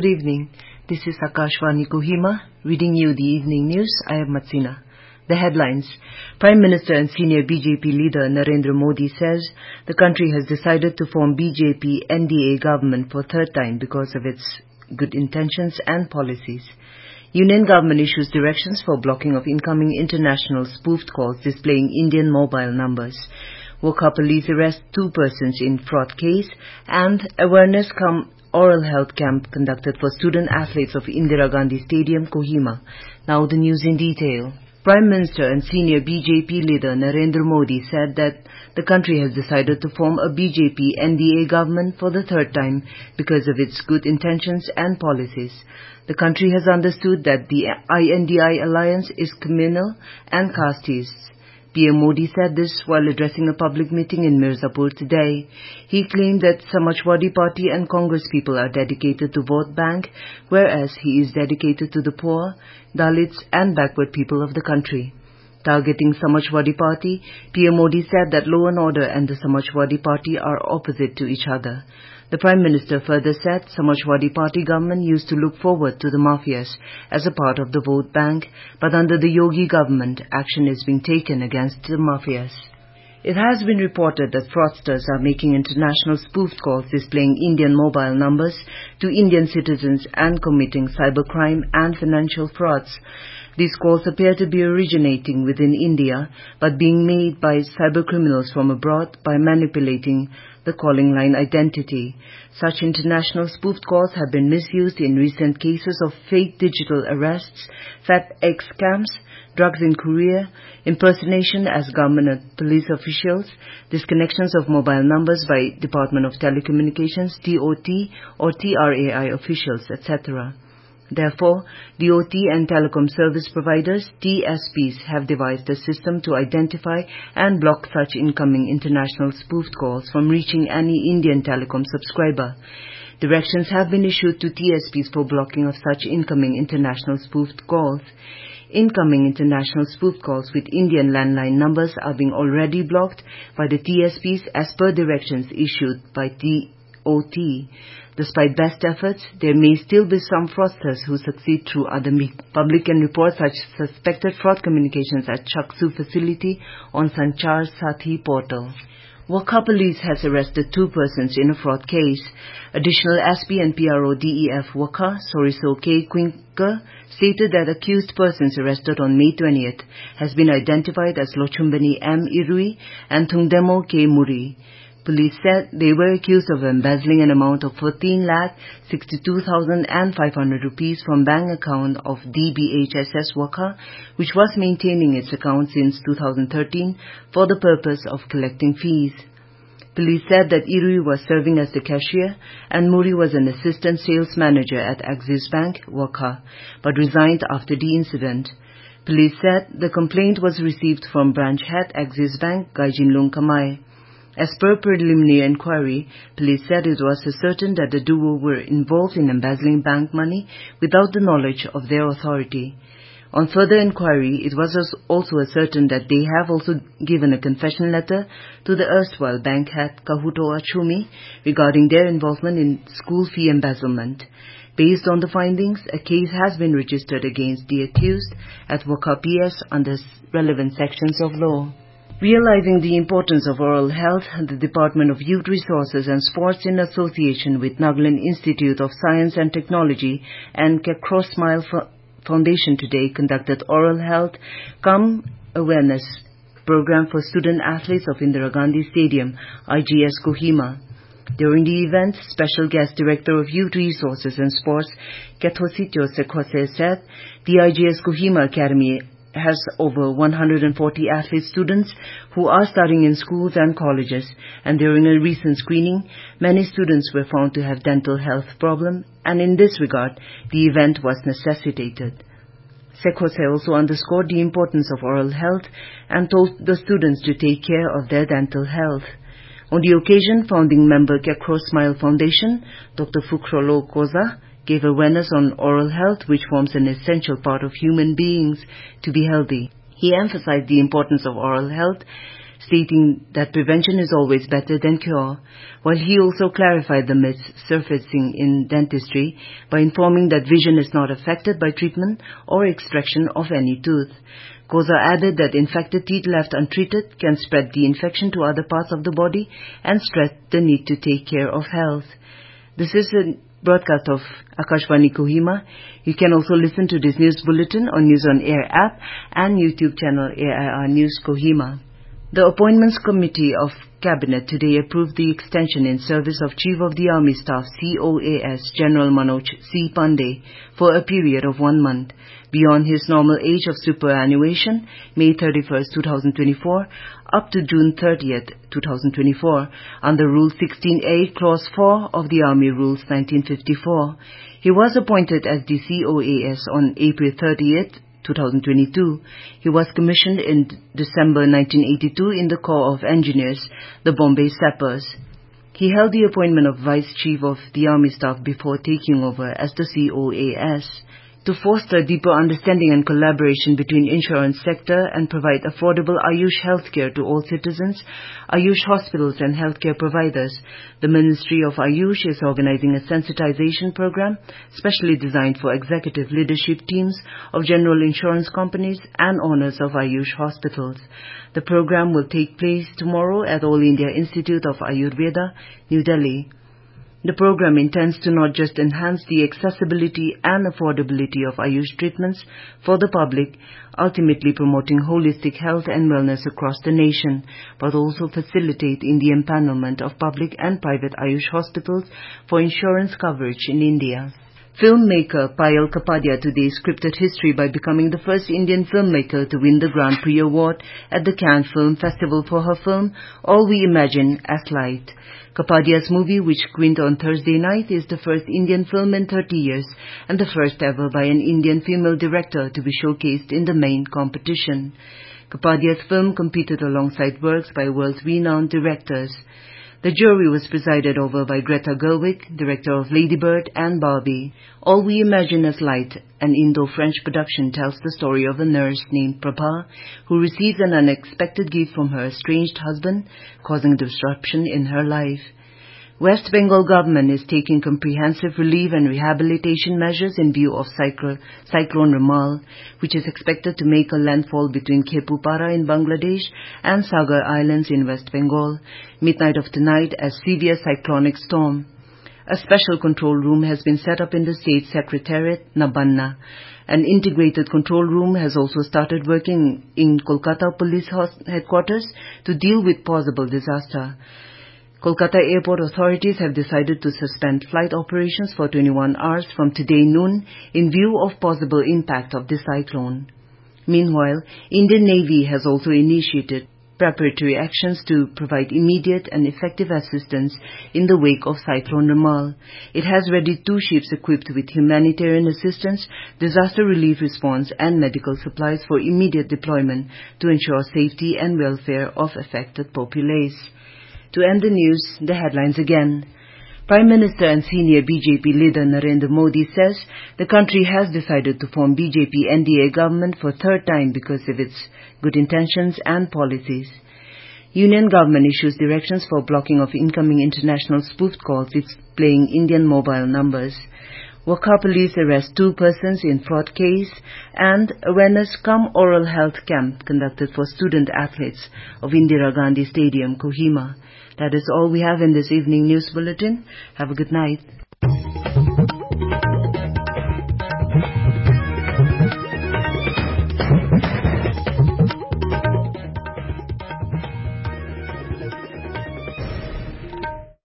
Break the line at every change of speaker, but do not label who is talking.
Good evening. This is Akashvani Kohima, reading you the evening news. I am Matsina. The headlines. Prime Minister and senior BJP leader Narendra Modi says the country has decided to form BJP NDA government for third time because of its good intentions and policies. Union government issues directions for blocking of incoming international spoofed calls displaying Indian mobile numbers. Wakha police arrest 2 persons in fraud case, and awareness oral health camp conducted for student athletes of Indira Gandhi Stadium, Kohima. Now the news in detail. Prime Minister and senior BJP leader Narendra Modi said that the country has decided to form a BJP NDA government for the third time because of its good intentions and policies. The country has understood that the INDI alliance is communal and casteist. PM Modi said this while addressing a public meeting in Mirzapur today. He claimed that Samajwadi Party and Congress people are dedicated to vote bank, whereas he is dedicated to the poor, Dalits and backward people of the country. Targeting Samajwadi Party, PM Modi said that law and order and the Samajwadi Party are opposite to each other. The Prime Minister further said Samajwadi Party government used to look forward to the mafias as a part of the vote bank, but under the Yogi government, action is being taken against the mafias. It has been reported that fraudsters are making international spoofed calls displaying Indian mobile numbers to Indian citizens and committing cybercrime and financial frauds. These calls appear to be originating within India, but being made by cybercriminals from abroad by manipulating the calling line identity. Such international spoofed calls have been misused in recent cases of fake digital arrests, FedEx scams, drugs in Korea, impersonation as government and police officials, disconnections of mobile numbers by Department of Telecommunications, DOT, or TRAI officials, etc. Therefore, DOT and telecom service providers, TSPs, have devised a system to identify and block such incoming international spoofed calls from reaching any Indian telecom subscriber. Directions have been issued to TSPs for blocking of such incoming international spoofed calls. Incoming international spoofed calls with Indian landline numbers are being already blocked by the TSPs as per directions issued by DOT. Despite best efforts, there may still be some fraudsters who succeed through other public and report such suspected fraud communications at Chaksu facility on Sanchar Sathi portal. Wakha police has arrested 2 persons in a fraud case. Additional SP and PRO DEF Wakha, Soriso K. Quinker, stated that accused persons arrested on May 20th has been identified as Lochumbani M. Irui and Tungdemo K. Muri. Police said they were accused of embezzling an amount of 14,62,500 rupees from bank account of DBHSS Wakha, which was maintaining its account since 2013 for the purpose of collecting fees. Police said that Irui was serving as the cashier and Muri was an assistant sales manager at Axis Bank, Wakha, but resigned after the incident. Police said the complaint was received from branch head Axis Bank, Gaijinlung Kamai. As per preliminary inquiry, police said it was ascertained that the duo were involved in embezzling bank money without the knowledge of their authority. On further inquiry, it was also ascertained that they have also given a confession letter to the erstwhile bank head Kahuto Achumi regarding their involvement in school fee embezzlement. Based on the findings, a case has been registered against the accused at Wakha PS under relevant sections of law. Realizing the importance of oral health, the Department of Youth Resources and Sports in association with Nagaland Institute of Science and Technology and Cross Smile Foundation today conducted oral health awareness program for student athletes of Indira Gandhi Stadium, IGS Kohima. During the event, Special Guest Director of Youth Resources and Sports, Kethosityo Sekhose, said the IGS Kohima Academy has over 140 athlete students who are studying in schools and colleges, and during a recent screening, many students were found to have dental health problems, and in this regard, the event was necessitated. Sekhose also underscored the importance of oral health and told the students to take care of their dental health. On the occasion, founding member Cross Smile Foundation, Dr. Fukrolo Koza, gave awareness on oral health, which forms an essential part of human beings to be healthy. He emphasized the importance of oral health stating that prevention is always better than cure, while he also clarified the myths surfacing in dentistry by informing that vision is not affected by treatment or extraction of any tooth. Koza added that infected teeth left untreated can spread the infection to other parts of the body and stress the need to take care of health. This is a broadcast of Akashvani Kohima. You can also listen to this news bulletin on News on Air app and YouTube channel AIR News Kohima. The Appointments Committee of Cabinet today approved the extension in service of Chief of the Army Staff COAS General Manoj C. Pandey for a period of 1 month beyond his normal age of superannuation, May 31st, 2024, up to June 30th, 2024, under Rule 16A, Clause 4 of the Army Rules 1954. He was appointed as the COAS on April 30th, 2022. He was commissioned in December 1982 in the Corps of Engineers, the Bombay Sappers. He held the appointment of Vice Chief of the Army Staff before taking over as the COAS. To foster deeper understanding and collaboration between insurance sector and provide affordable Ayush healthcare to all citizens, Ayush hospitals and healthcare providers, the Ministry of Ayush is organizing a sensitization program specially designed for executive leadership teams of general insurance companies and owners of Ayush hospitals. The program will take place tomorrow at All India Institute of Ayurveda, New Delhi. The program intends to not just enhance the accessibility and affordability of Ayush treatments for the public, ultimately promoting holistic health and wellness across the nation, but also facilitate in the empanelment of public and private Ayush hospitals for insurance coverage in India. Filmmaker Payal Kapadia today scripted history by becoming the first Indian filmmaker to win the Grand Prix Award at the Cannes Film Festival for her film All We Imagine as Light. Kapadia's movie, which screened on Thursday night, is the first Indian film in 30 years and the first ever by an Indian female director to be showcased in the main competition. Kapadia's film competed alongside works by world-renowned directors. The jury was presided over by Greta Gerwig, director of Lady Bird and Barbie. All We Imagine as Light, an Indo-French production, tells the story of a nurse named Prabha who receives an unexpected gift from her estranged husband, causing disruption in her life. West Bengal government is taking comprehensive relief and rehabilitation measures in view of Cyclone Remal, which is expected to make a landfall between Khepupara in Bangladesh and Sagar Islands in West Bengal, midnight of tonight as severe cyclonic storm. A special control room has been set up in the state secretariat, Nabanna. An integrated control room has also started working in Kolkata Police Headquarters to deal with possible disaster. Kolkata Airport authorities have decided to suspend flight operations for 21 hours from today noon in view of possible impact of the cyclone. Meanwhile, Indian Navy has also initiated preparatory actions to provide immediate and effective assistance in the wake of Cyclone Remal. It has ready 2 ships equipped with humanitarian assistance, disaster relief response and medical supplies for immediate deployment to ensure safety and welfare of affected populace. To end the news, the headlines again. Prime Minister and senior BJP leader Narendra Modi says the country has decided to form BJP NDA government for 3rd time because of its good intentions and policies. Union government issues directions for blocking of incoming international spoofed calls displaying Indian mobile numbers. Wakha police arrest 2 persons in fraud case, and awareness cum oral health camp conducted for student athletes of Indira Gandhi Stadium, Kohima. That is all we have in this evening news bulletin. Have a good night.